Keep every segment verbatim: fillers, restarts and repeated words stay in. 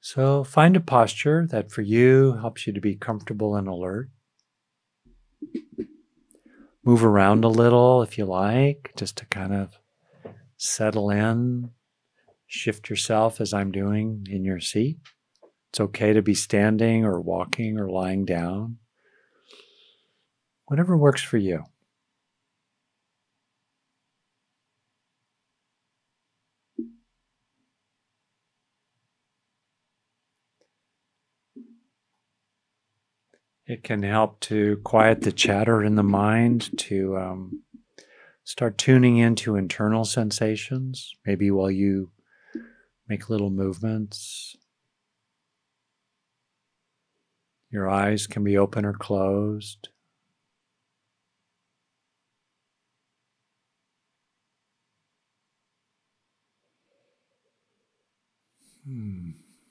So find a posture that for you helps you to be comfortable and alert. Move around a little if you like, just to kind of settle in. Shift yourself as I'm doing in your seat. It's okay to be standing or walking or lying down. Whatever works for you. It can help to quiet the chatter in the mind, to um, start tuning into internal sensations, maybe while you make little movements. Your eyes can be open or closed. Hmm.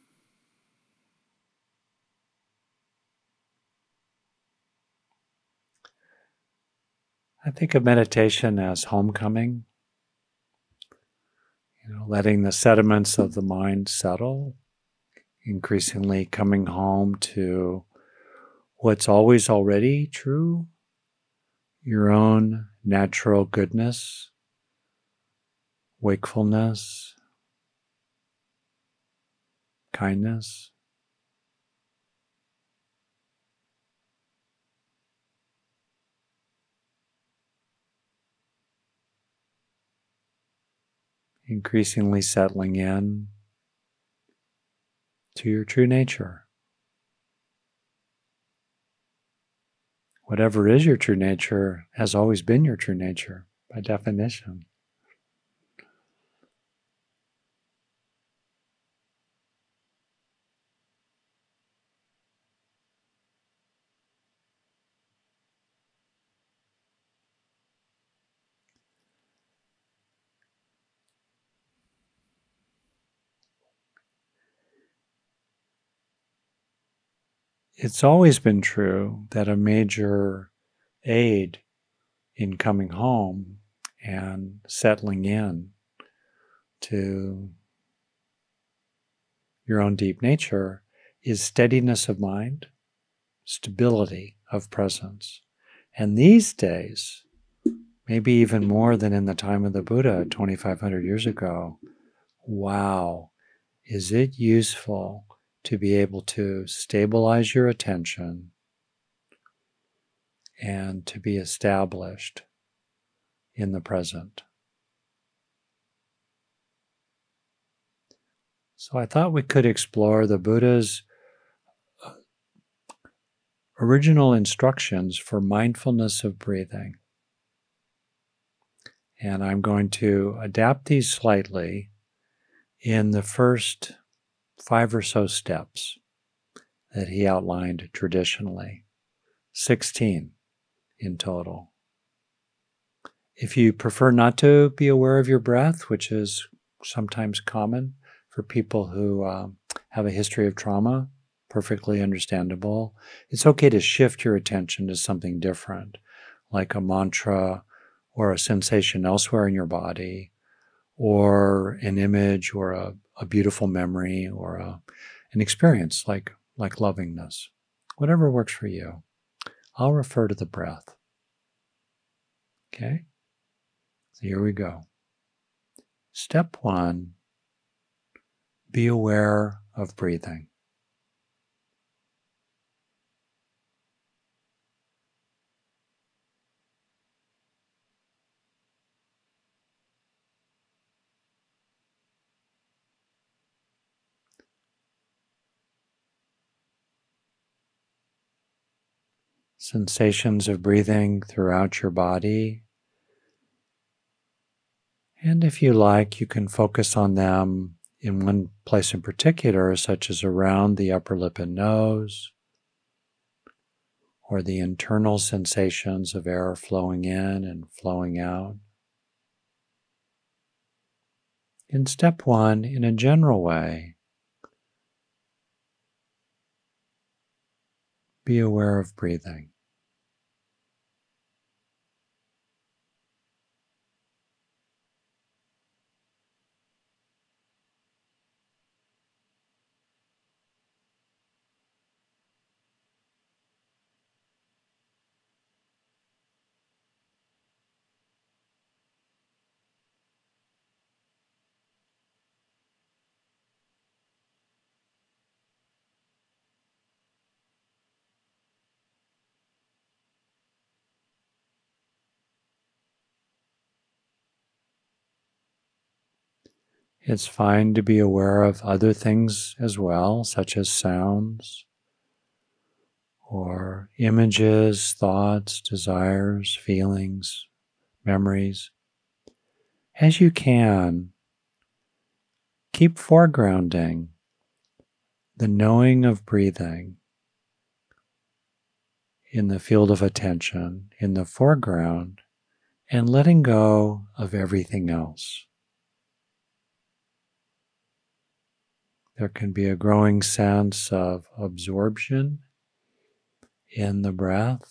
I think of meditation as homecoming, you know, letting the sediments of the mind settle, increasingly coming home to what's always already true, your own natural goodness, wakefulness, kindness. Increasingly settling in to your true nature. Whatever is your true nature has always been your true nature by definition. It's always been true that a major aid in coming home and settling in to your own deep nature is steadiness of mind, stability of presence. And these days, maybe even more than in the time of the Buddha twenty-five hundred years ago, wow, is it useful to be able to stabilize your attention and to be established in the present. So I thought we could explore the Buddha's original instructions for mindfulness of breathing. And I'm going to adapt these slightly in the first five or so steps that he outlined traditionally, sixteen in total. If you prefer not to be aware of your breath, which is sometimes common for people who um, have a history of trauma, perfectly understandable, it's okay to shift your attention to something different, like a mantra or a sensation elsewhere in your body, or an image or a, a beautiful memory or a, an experience like, like lovingness. Whatever works for you. I'll refer to the breath. Okay? So here we go. Step one, be aware of breathing. Sensations of breathing throughout your body. And if you like, you can focus on them in one place in particular, such as around the upper lip and nose, or the internal sensations of air flowing in and flowing out. In step one, in a general way, be aware of breathing. It's fine to be aware of other things as well, such as sounds or images, thoughts, desires, feelings, memories. As you can, keep foregrounding the knowing of breathing in the field of attention, in the foreground, and letting go of everything else. There can be a growing sense of absorption in the breath.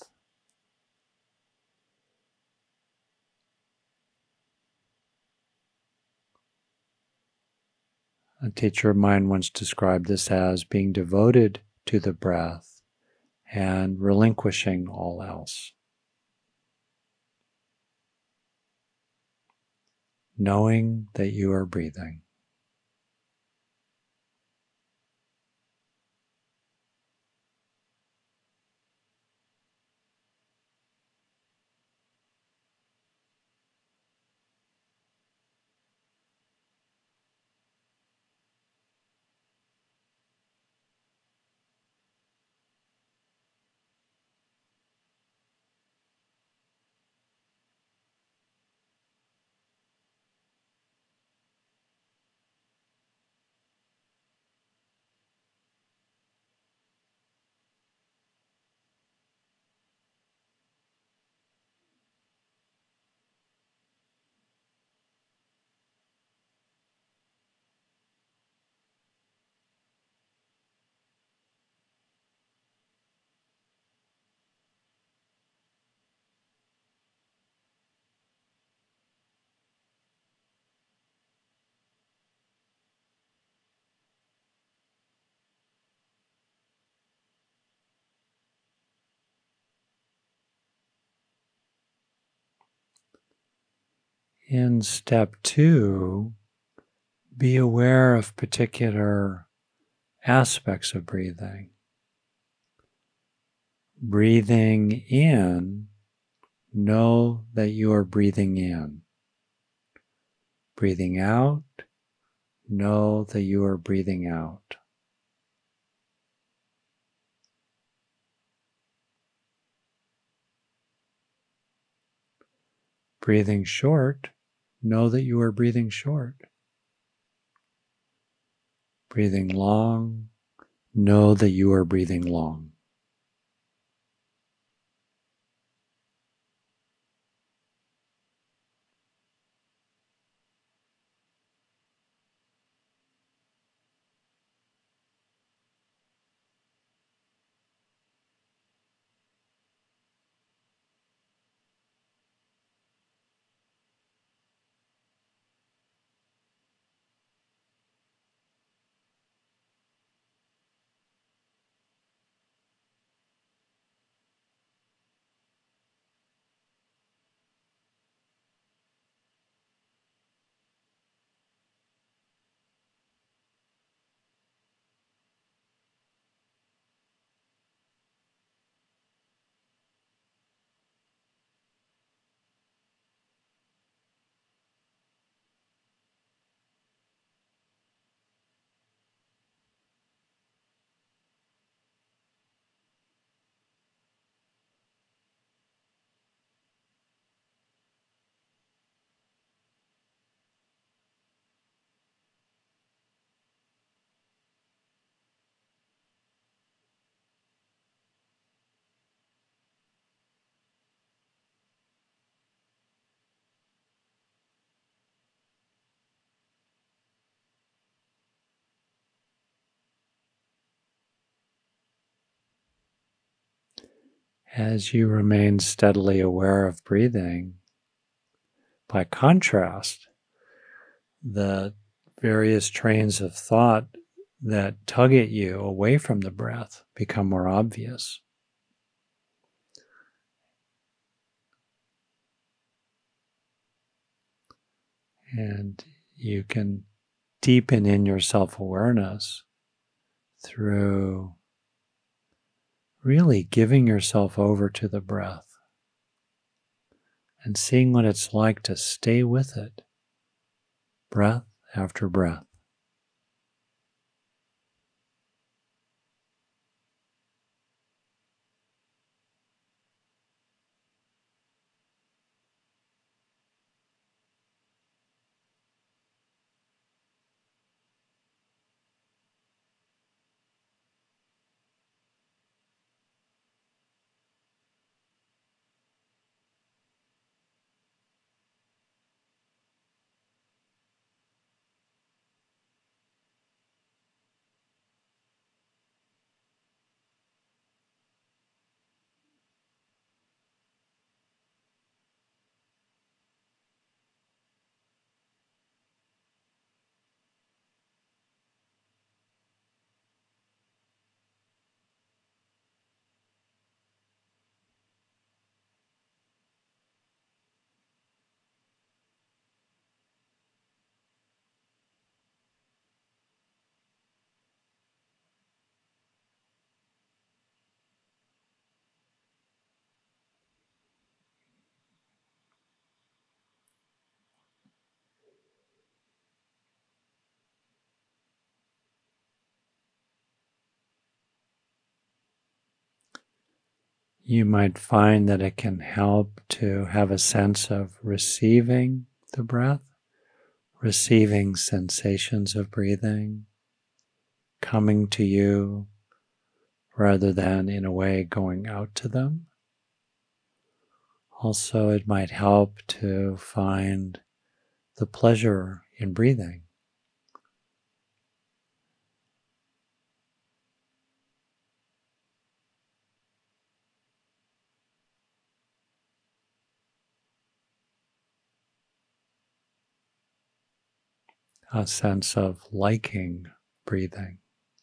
A teacher of mine once described this as being devoted to the breath and relinquishing all else. Knowing that you are breathing. In step two, be aware of particular aspects of breathing. Breathing in, know that you are breathing in. Breathing out, know that you are breathing out. Breathing short, know that you are breathing short. Breathing long, know that you are breathing long. As you remain steadily aware of breathing, by contrast, the various trains of thought that tug at you away from the breath become more obvious. And you can deepen in your self-awareness through really giving yourself over to the breath and seeing what it's like to stay with it, breath after breath. You might find that it can help to have a sense of receiving the breath, receiving sensations of breathing, coming to you rather than in a way going out to them. Also, it might help to find the pleasure in breathing. A sense of liking breathing.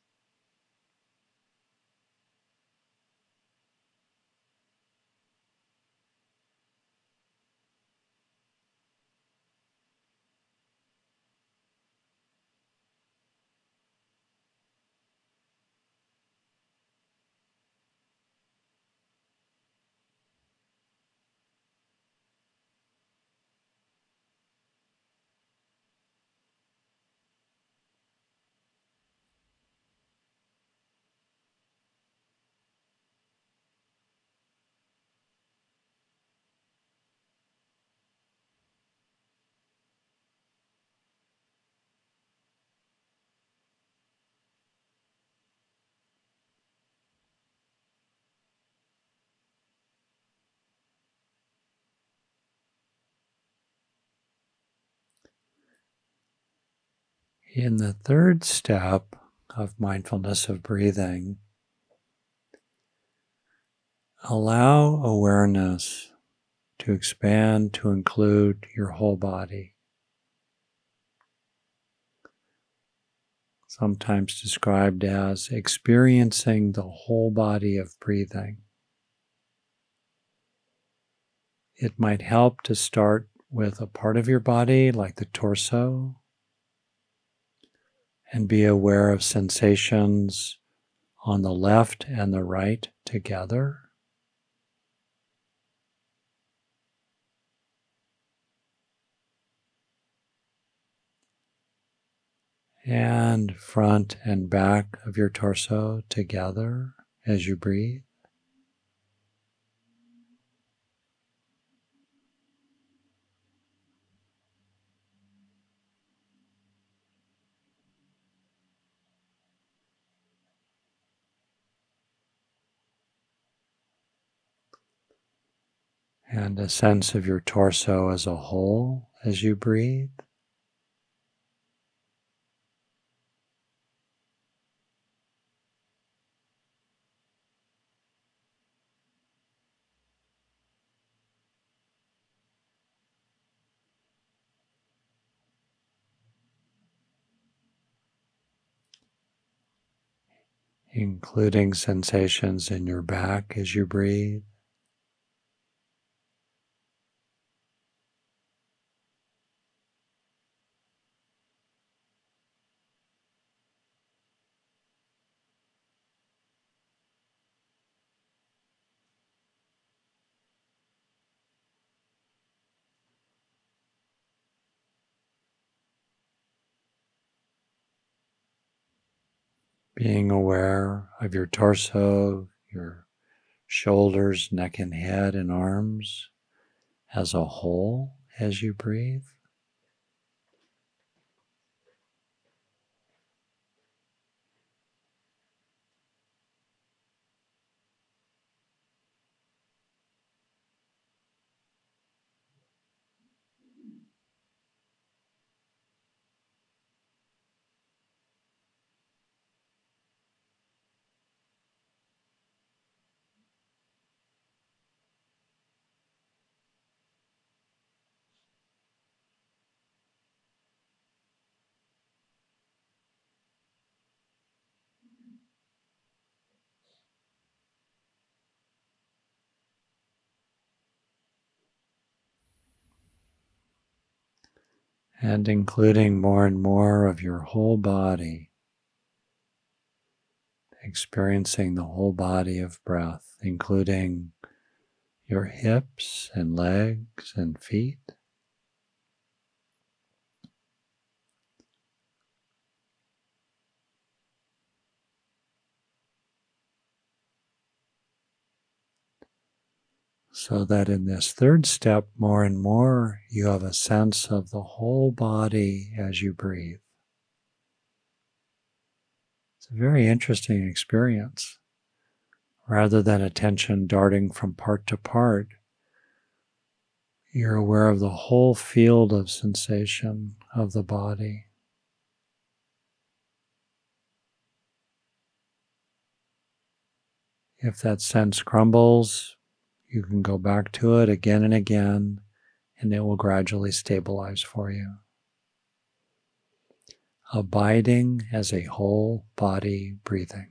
In the third step of mindfulness of breathing, allow awareness to expand to include your whole body, sometimes described as experiencing the whole body of breathing. It might help to start with a part of your body like the torso and be aware of sensations on the left and the right together. And front and back of your torso together as you breathe. And a sense of your torso as a whole as you breathe. Including sensations in your back as you breathe. Being aware of your torso, your shoulders, neck and head and arms as a whole as you breathe. And including more and more of your whole body, experiencing the whole body of breath, including your hips and legs and feet. So that in this third step, more and more, you have a sense of the whole body as you breathe. It's a very interesting experience. Rather than attention darting from part to part, you're aware of the whole field of sensation of the body. If that sense crumbles, you can go back to it again and again, and it will gradually stabilize for you. Abiding as a whole body breathing.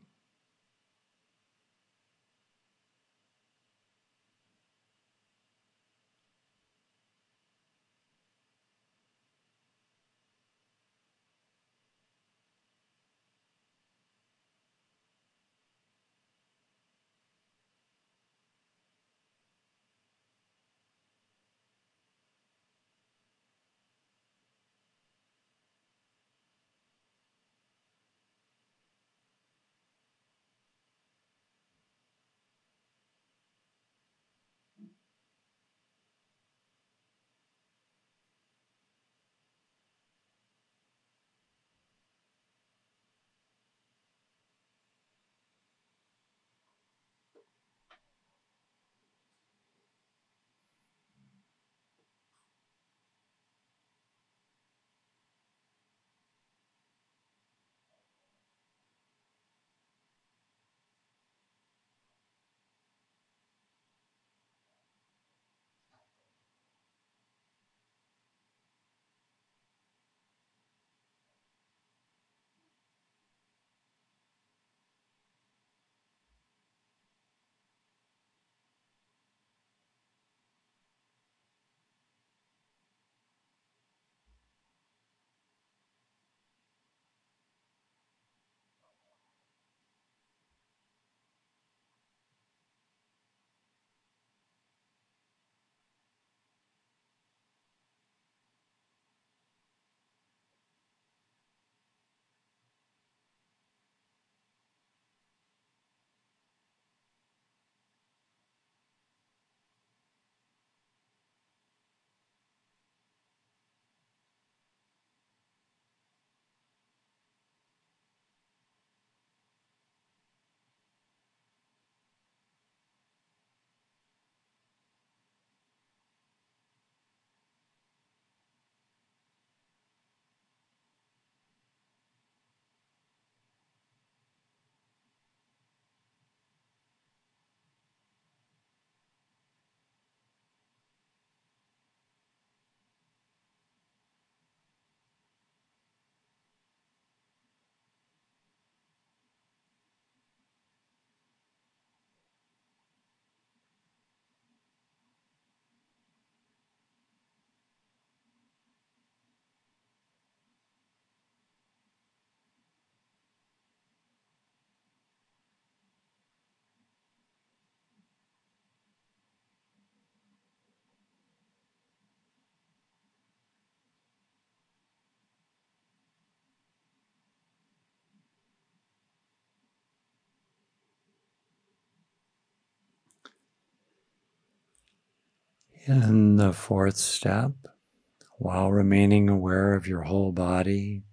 In the fourth step, while remaining aware of your whole body,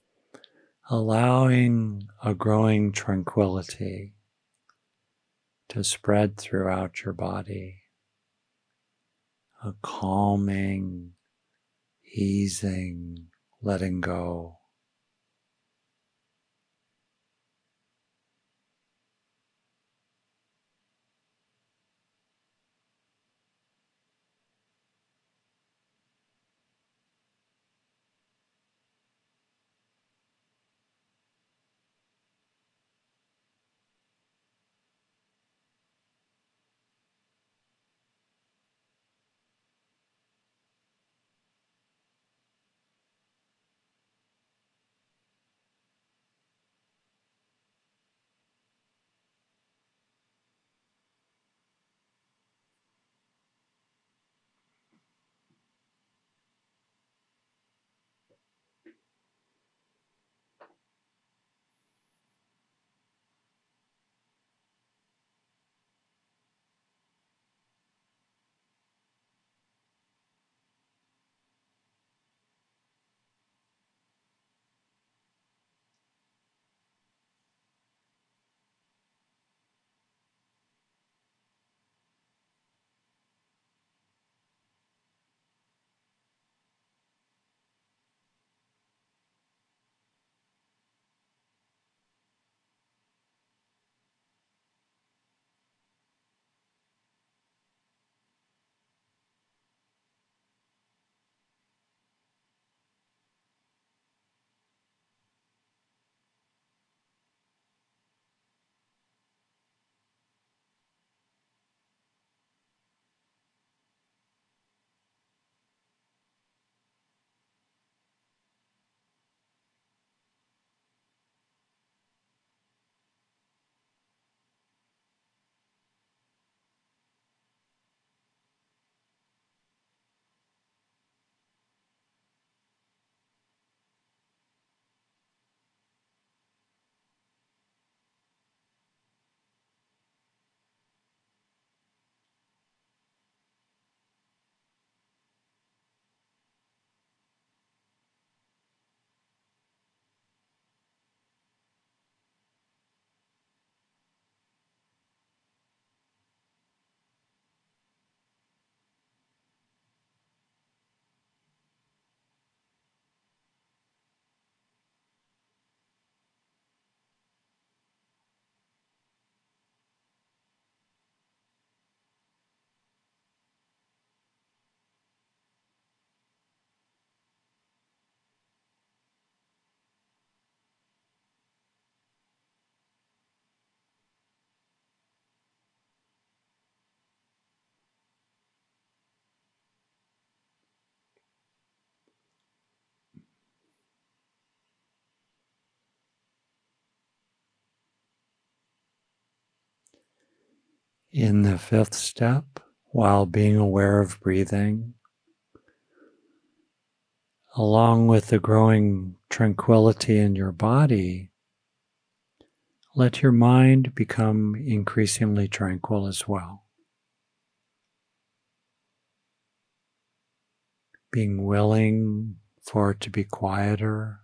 allowing a growing tranquility to spread throughout your body, a calming, easing, letting go. In the fifth step, while being aware of breathing, along with the growing tranquility in your body, let your mind become increasingly tranquil as well. Being willing for it to be quieter,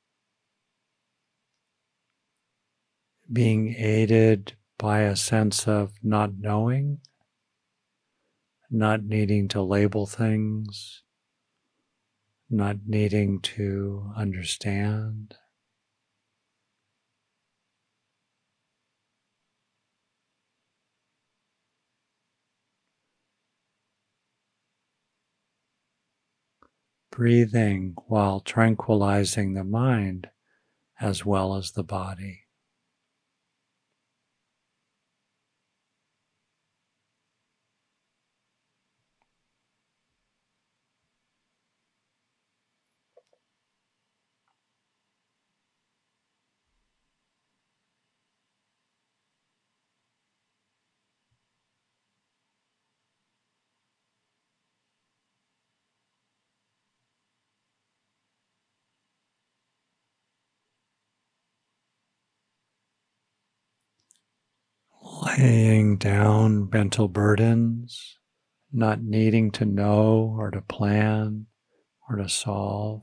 being aided by a sense of not knowing, not needing to label things, not needing to understand. Breathing while tranquilizing the mind as well as the body. Laying down mental burdens not needing to know or to plan or to solve.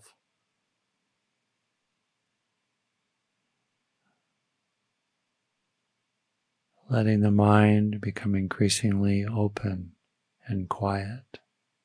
Letting the mind become increasingly open and quiet.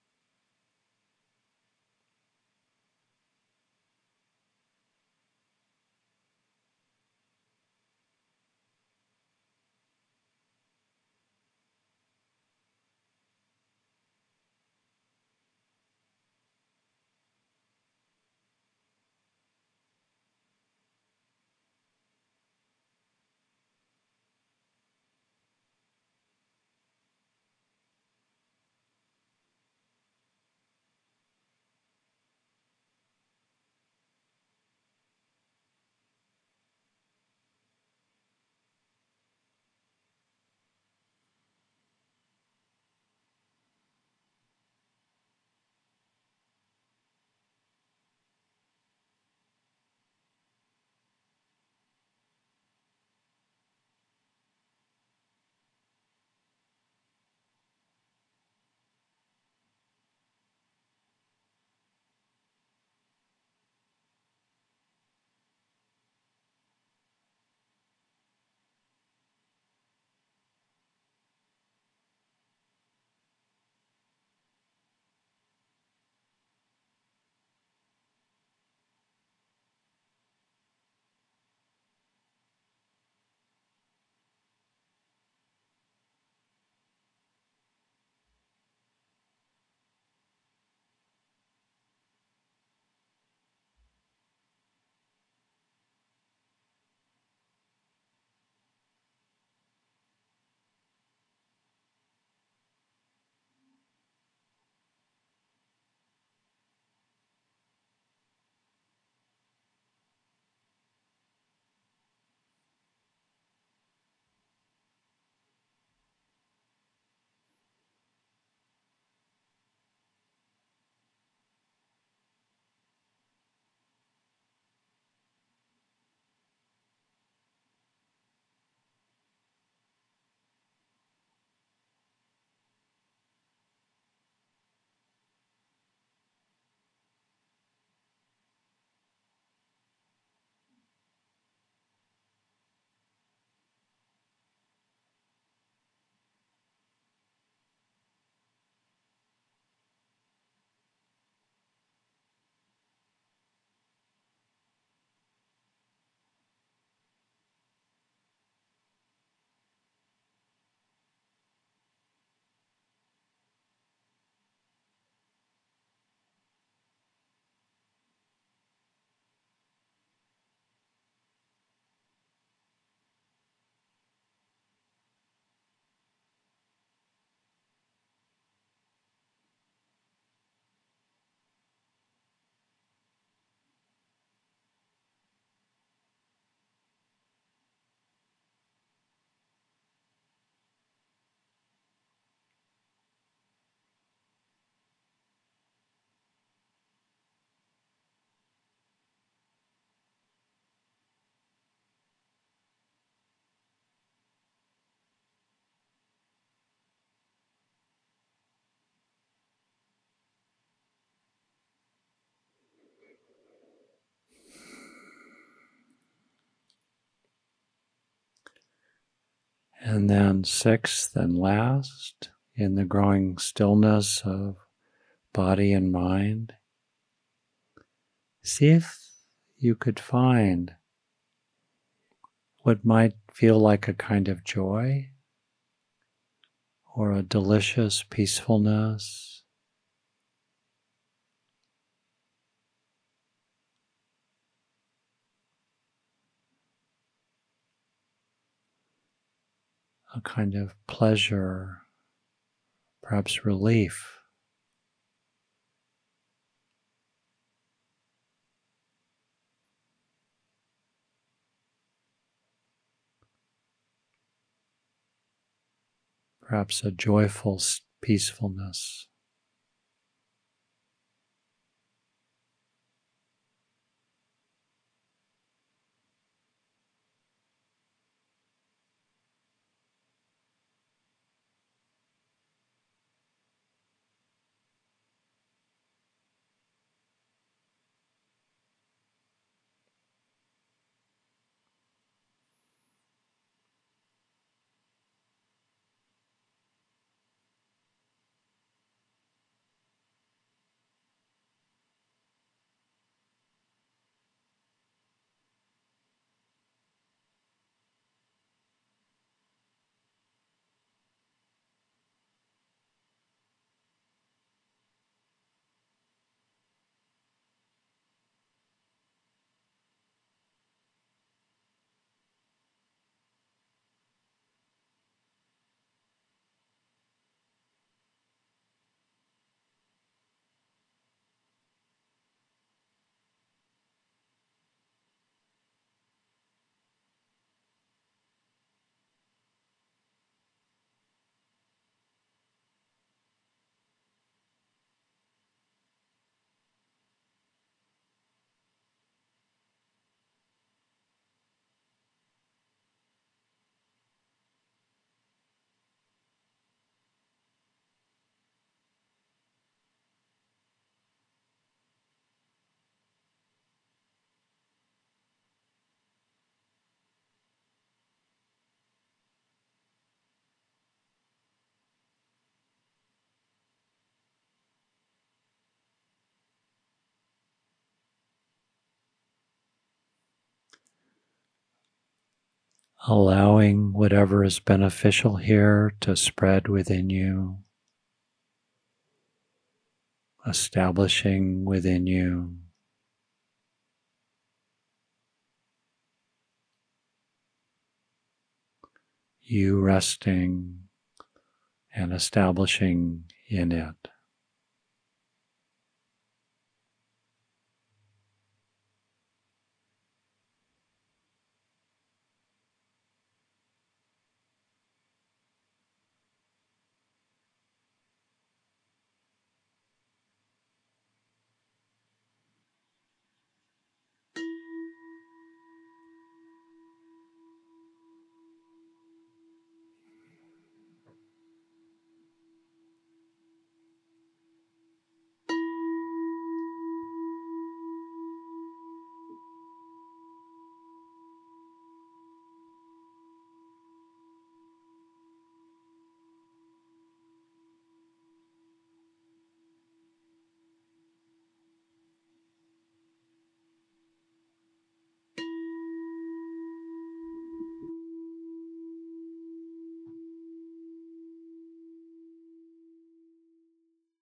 And then sixth and last, in the growing stillness of body and mind, see if you could find what might feel like a kind of joy or a delicious peacefulness, a kind of pleasure, perhaps relief. Perhaps a joyful peacefulness. allowing whatever is beneficial here to spread within you, establishing within you. You resting and establishing in it.